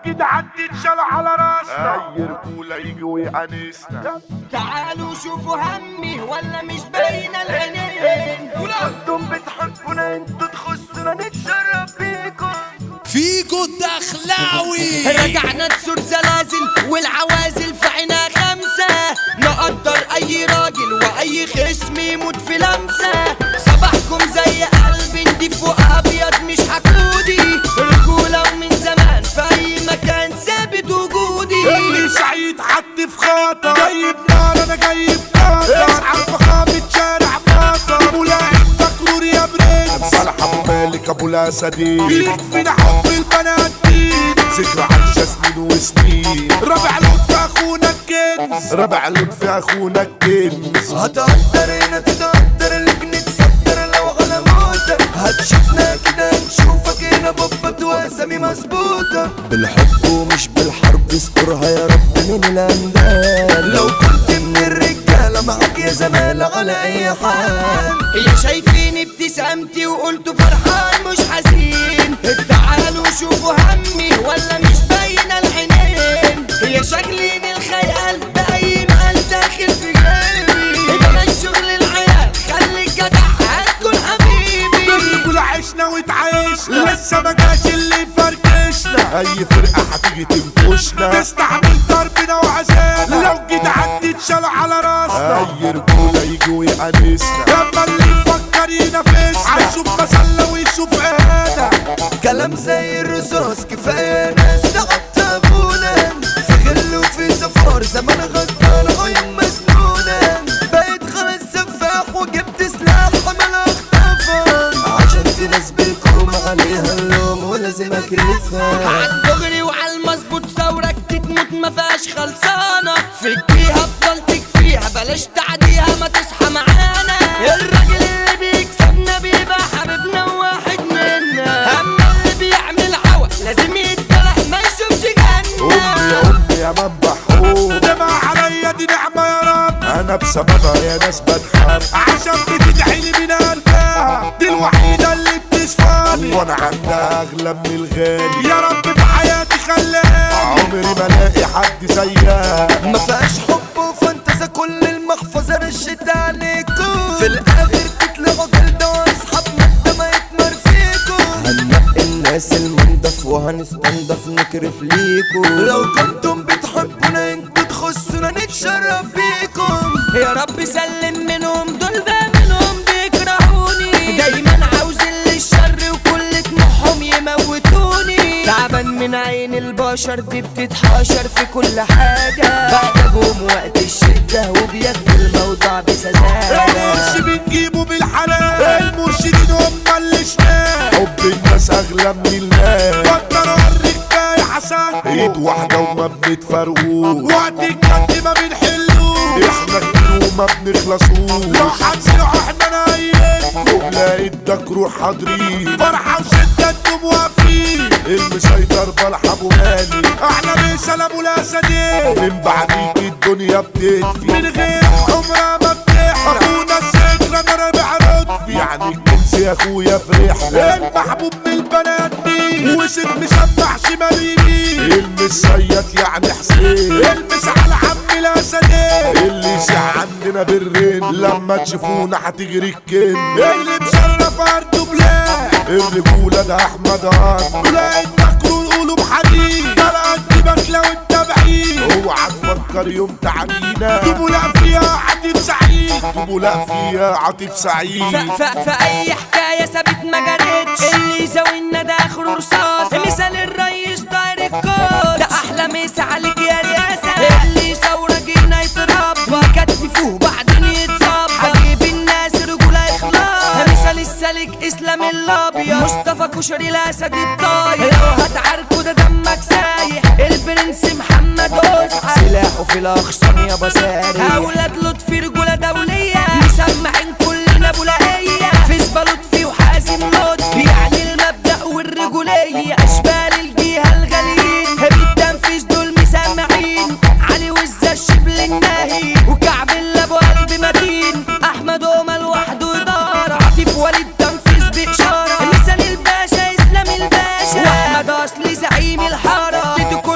جدعان تتشال على راسنا اي رجولة يجي ويأنسنا. تعالوا شوفوا همي ولا مش باينة العينين. انتم بتحبونا انتوا تخصونا نتشرف بيكم. فيكو الدخلاوي رجعنا تسور زلازل والعوازل في عينها خمسة. نقدر اي راجل واي خصم يموت في لمسة. صباحكم زي قلب نضيف وابيض مش حقودي. رجولة ومن زمان في اي مكان ثابت وجودي. اللي سعيد حد في خطر جايب نار انا جايب قطر. اسعى فخامة شارع بطر ولاعب تكرور يا برنس. صالح ابو مالك ابو الاسدين يكفينا حب البنات دي. ذكرى عايشة سنين وسنين. رابع لطفي اخونا الكنز. رابع لطفي اخونا الكنز. هتقدر هنا تتقدر لك نتصدر لو على موتك. هتشوفنا كده نشوفك هنا بابا واسامي مظبوطة. بالحب ومش بالحرب اذكرها يا رب من الاندال. لو كنت من الرجالة معاك يا زمالة على اي حال. يا شايفين ابتسامتي وقلتوا فرحان مش حزين. تعالوا شوفوا همي ولا مش باينة العينين. يا شكلين الخيال باين قال داخل في جيبي. ده الشغل العيال خليك جدع هتكون حبيبي. بالرجولة عشنا واتعايشنا لسه ما جاش اللي يفركشنا. اي فرقة هتيجي تنكشنا تستحمل ضربنا وعذابنا. لو جدعان تتشال على راسنا اي رجولة يجي ويأنسنا. لما اللي يفكر ينافسنا هيشوف مسلة ويشوف اهانة. كلام زي الرصاص كفاية ناس تعتبونا. في غل وفي سفار زمان غدار عيون مسنونة. بقيت خلاص سفاح وجبت سلاح حمل اختفى. عشان في ناس بالكوم عليها اللوم ولازم اكرفها. عالدغري وعالمظبوط ثورك تتموت مفيهاش خلصانة. فكيها افضل تكفيها بلاش تعديها ما تصحى معانا. الراجل اللي بيكسبنا بيبقى حبيبنا وواحد منا. اما اللي بيعمل عوى لازم يتدلع ما يشوفش جنة. امي يا امي يا منبع حقوق. دمع عليا دي نعمة يا رب. انا بسببها يا ناس بتحب عشان بتدعيلي من قلبها. دي الوحيدة اللي بتشفاني وانا عندها اغلى من الغالي. يا رب في حياتي خلاني عمري ما الاقي حد زيها. ما فيهاش حب وفانتزا كل المحفظة رشت عليكم. في الاخر تطلعوا جلدة واصحاب مادة ما يتمر فيكم. هننقي الناس المنضف وهنستنضف نكرف ليكم. لو كنتم بتحبونا انتوا تخصونا نتشرف بيكم. يا رب سلم منهم دول بقى منهم بيكرهوني. دايما عاوز اللي الشر وكل طموحهم يموتوني. تعبان من عين البشر دي بتتحاشر في كل حاجة. بحتاجهم وقت الشدة وبياخدوا الموضوع بسذاجة. المرشد بنجيبه بالحلال. المرشدين هم اللي شمال. حب الناس اغلى من المال. بطل اوريك كفاية حسن. ايد واحدة وما بنتفرقوش. وقت الجد ما بنحلوش. احنا كتير وما بنخلصوش. لو هنسيروا احنا نايم وبلاقي الدك روح حاضرين. فرحة وشدة انتم واقفين. المسيطر بلح ابو مالي. احنا مثال ابو الاسدين. من بعديك الدنيا بتدفي. من غير عمرها ما بتحرق. اخونا الذكرى انا رابع لطفي. يعني الكنز يا اخويا في رحلة. المحبوب من البنات دي. وسط مسبح شمال يمين. المسيط يعني حسين. المس على عم الاسدين. اللي يسع عندنا بالرين. لما تشوفونا هتجري الكن. اللي مشرف ارضه بلاد. الرجولة ده احمد هان. ولاقي التكرور قلوب حديد. طلع جيبك لو انت بعيد. اوعى تفكر يوم تعدينا. جيبوا لا فيها عاطف سعيد. جيبوا لا فيها عاطف سعيد. في اي حكاية ثابت ما جريتش. اللي يزاولنا ده اخره رصاص. مثال الريس طاير الكوت. ده احلى مسا عليك يا رياسة. اللي يثور جينا يتربى. كتفوه بعدين يتصاب. حبيب الناس رجولة اخلاص. مثال السالك اسلام الابيض. مصطفى كشري الاسد الطاير. لو هتعاركوا ده دمك سايح. البرنس محمد أسعد. سلاحه في الاخصام يا بساري. اولاد لطفي رجولة دولية. مسمعين كلنا بولائية. فيسبا لطفي وحازم لطفي. يعني المبدأ والرجولية. اشبال الجهة الغاليين. بالتنفيذ دول مسمعين. علي وزة الشبل الناهي. وكعب اللي ابو قلب متين. احمد امل وحده ادارة. عاطف وليد تنفيذ باشارة. مثال الباشا اسلام الباشا. واحمد اصلي زعيم الحارة.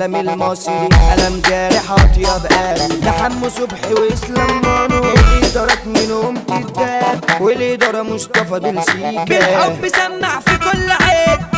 العالم المصري قلم جارح اطيب قلب ده حمو صبحي واسلام مانو الادارات منهم تتداب والاداره مصطفى دلسيكا بالحب سمع في كل عيب